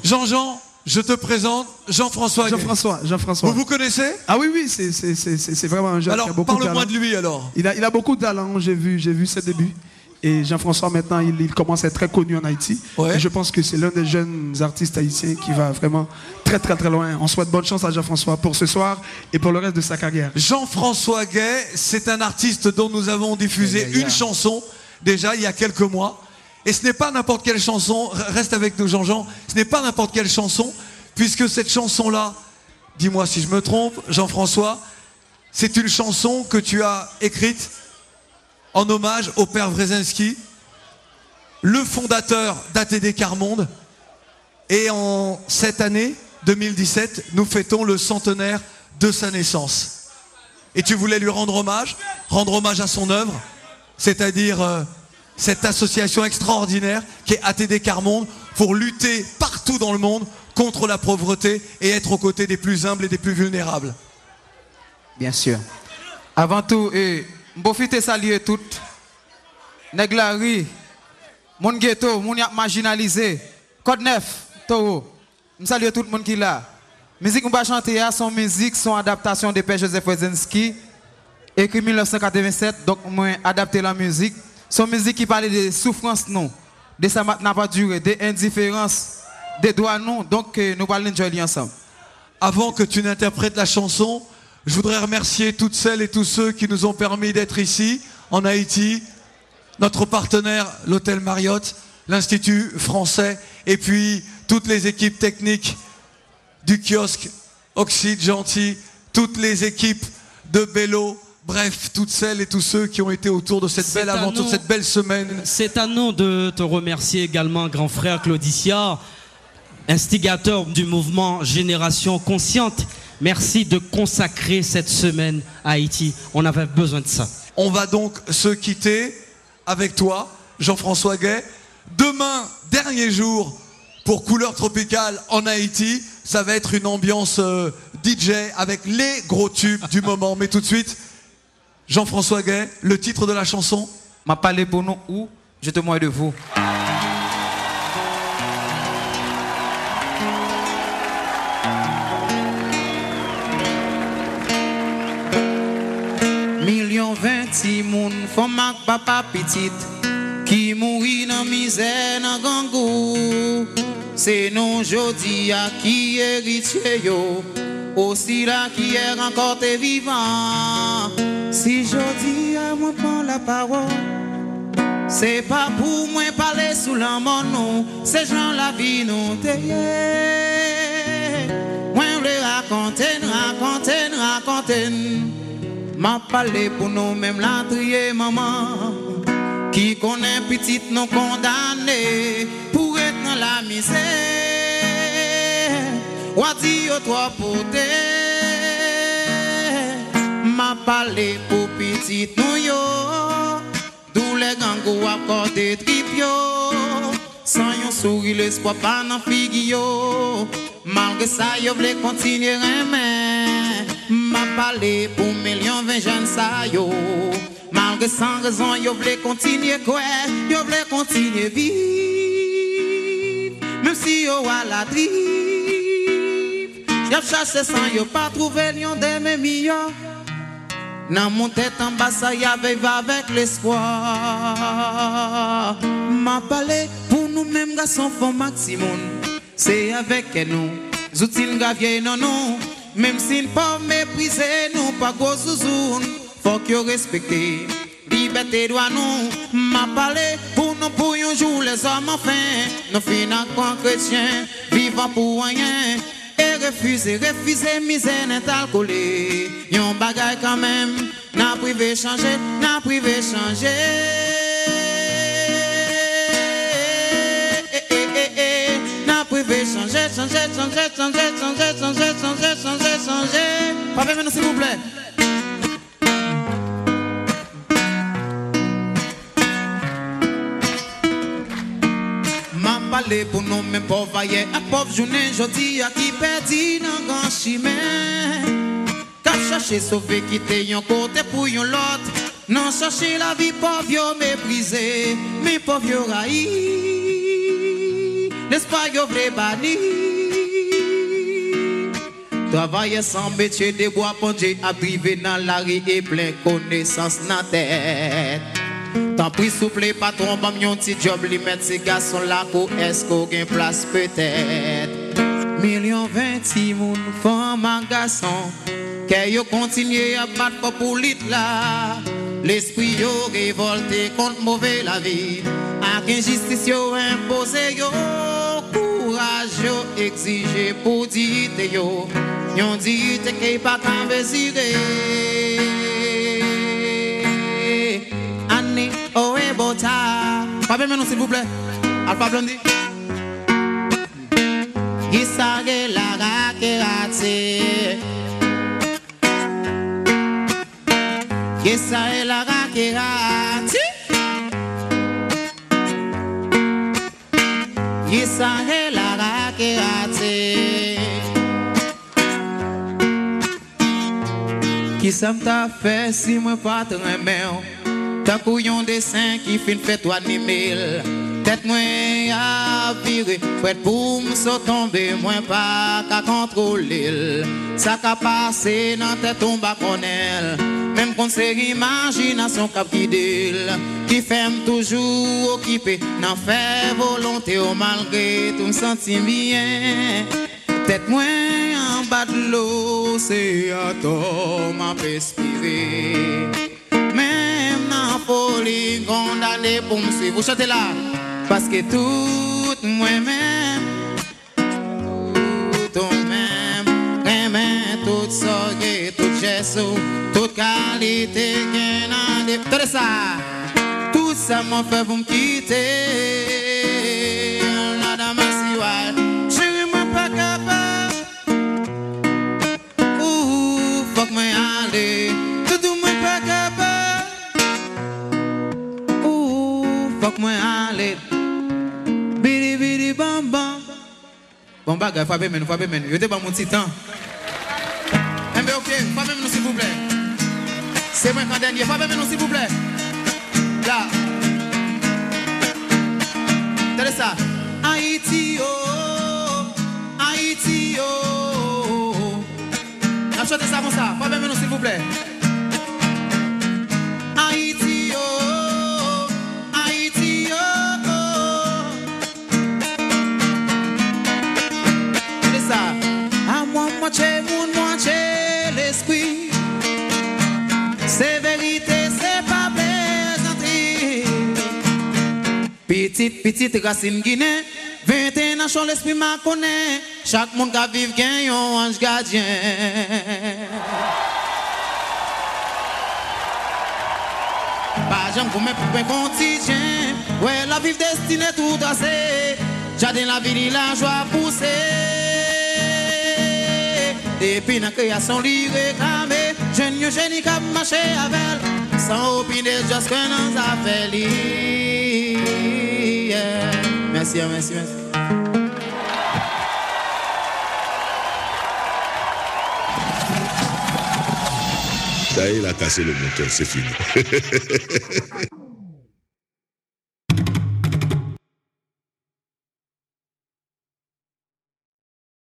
Jean-Jean, je te présente Jean-François. Jean-François. Vous vous connaissez? Ah oui, oui, c'est vraiment un jeune qui a beaucoup de talent. Alors, parle-moi de lui alors. Il a beaucoup de talent, j'ai vu ses débuts. Et Jean-François, maintenant, il commence à être très connu en Haïti. Ouais. Et je pense que c'est l'un des jeunes artistes haïtiens qui va vraiment très, très, très loin. On souhaite bonne chance à Jean-François pour ce soir et pour le reste de sa carrière. Jean-François Gay, c'est un artiste dont nous avons diffusé une chanson, déjà, il y a quelques mois. Et ce n'est pas n'importe quelle chanson, reste avec nous Jean-Jean, ce n'est pas n'importe quelle chanson, puisque cette chanson-là, dis-moi si je me trompe, Jean-François, c'est une chanson que tu as écrite en hommage au père Wrezinski, le fondateur d'ATD Quart Monde. Et en cette année, 2017, nous fêtons le centenaire de sa naissance. Et tu voulais lui rendre hommage à son œuvre, c'est-à-dire cette association extraordinaire qui est ATD Quart Monde pour lutter partout dans le monde contre la pauvreté et être aux côtés des plus humbles et des plus vulnérables. Bien sûr. Avant tout, je profite de saluer toutes. Neglari, mon ghetto, mon marginalisé, Code 9, Toro. Je salue tout le monde qui est là. Musique qu'on va chanter, son musique, son adaptation de Père Joseph Wrezinski, écrit en 1987, donc moi adapté la musique. Son musique qui parle de souffrance, non, de ça n'a pas duré, de indifférence, des droits, non, donc nous allons enjoyer ensemble. Avant que tu n'interprètes la chanson, je voudrais remercier toutes celles et tous ceux qui nous ont permis d'être ici, en Haïti, notre partenaire, l'Hôtel Marriott, l'Institut français, et puis toutes les équipes techniques du kiosque Oxyde Gentil, toutes les équipes de Bello, bref, toutes celles et tous ceux qui ont été autour de cette belle aventure, cette belle semaine. C'est à nous de te remercier également, grand frère Claudicia, instigateur du mouvement Génération Consciente. Merci de consacrer cette semaine à Haïti. On avait besoin de ça. On va donc se quitter avec toi, Jean-François Gay. Demain, dernier jour pour Couleur Tropicale en Haïti. Ça va être une ambiance DJ avec les gros tubes du moment. Mais tout de suite, Jean-François Gay, le titre de la chanson. M'a parlé pour nous ou je te moque de vous. Million 20 moun femme ak papa petite qui mourit dans misère dans gangou. C'est nous jodi à qui héritier yo, aussi là qui est encore te vivant. Si jodi à moi prend la parole, c'est pas pour moi parler sous la non, c'est gens la vie nous taillé. Moi le raconter. M'a parlé pour nous même la trier maman qui connaît petite non condamné pour être dans la misère. Ou dit au toi poté. M'a parlé pour petite nous yo, d'où les gangou accordé trip yo. Sans yon sourire l'espoir pas nan figue yo. Malgré ça yo vle continuer aimer. M'a parlé pour million 20 jeunes ça yo. Malgré sans raison yo vle continuer quoi. Yo vle continuer vivre. Même si yo a la drive. Yo chasse sans yo pas trouver lion de mes meilleurs. Dans mon tête en bas ça y avait avec l'espoir. M'a parlé pour nous-mêmes garçons font maximum. C'est avec nous, zoutine gavier non non. Même si nous pas mépriser nous pas go zouzoun. Faut que respecter liberté doit nous. M'a parlé pour nous pour un jour les hommes enfin. Nous finissons comme chrétiens, vivant pour rien. Et refuser misère n'est alcoolé. Yon bagay quand même, n'a privé changer, n'a privé changer. N'a privé changer. Pas s'il vous plaît. M'a parlé pour nous même pauvres aïe, à pauvre journée jodi à qui perdu dans grand chemin. Cap chercher sauver quitter yon côté pour yon l'autre. Non chercher la vie pauvre yo méprisé, mais pauvre yo raï. l'espoir yo vle bani. Travailler sans métier de bois pondé, à priver dans la rue et plein connaissance dans la tête. Tant pis souple patron, bam yon petit job, li met ces garçons là pour est-ce qu'on gagne place peut-être. Million 20 moun femme en garçon, que yo continue à battre pour l'it là. L'esprit yo révolté contre mauvais la vie, avec injustice yo imposé yo, courage yo exigé pour dignité yo, yon dignité qui pas qu'à désirer. Annie, oh et bota, pas bien nous s'il vous plaît, Alpha Blondie. Gisage la rakerate, Gisage la rakerate, Gisage la rakerate. Qui ça t'a fait si moi pas te remercier? T'as couillon dessin qui fin fait toi ni mille. Tête moi à virer, prête pour me tomber, moi pas qu'à contrôler. Ça qu'a passé dans tête ton baconnel. Même qu'on c'est imagination cap qui fait toujours occupé, n'en fait volonté au malgré tout me sentir bien. Tête moi en bas de l'eau, c'est à toi m'a respirer. Même dans folie, condamné pour me suivre. Vous chantez là, parce que tout moi-même, tout même, tout sorgue, tout geste, toute qualité qu'il a. Tout ça, tout ça m'a fait vous me quitter. La dame si ouais, chérie moi pas capable. Fuck moi aller, tout moi pas capable. Fuck moi aller. Bidi bidi bam bam. Bon bagay, faut bien nous, faut bien nous. Yo te pas mon petit temps. Mais ok, faut bien nous s'il vous plaît. C'est moi quand dernier, faut bien nous s'il vous plaît. Là. Tenez ça. Haïti oh, Haïti oh. On chante ça comme ça, faut bien nous s'il vous plaît. Haïti oh, Haïti oh. Tenez ça. À moi moitié moun moitié l'esprit. C'est vérité, c'est pas plaisanterie. Petite racine Guinée, 21 ans, sur l'esprit m'a connaît. Chaque monde qui vive gagne un ange gardien. Pas jamais pour mes poupées contingent. Ouais, la vie destinée tout tracé. Jardin la vie, la joie poussée. Depuis la création, l'y réclamé. Jeune génie qui a marché avec elle. Sans opiner, juste que nous a fait yeah. Merci, merci, merci. Ça y est, il a cassé le moteur, c'est fini.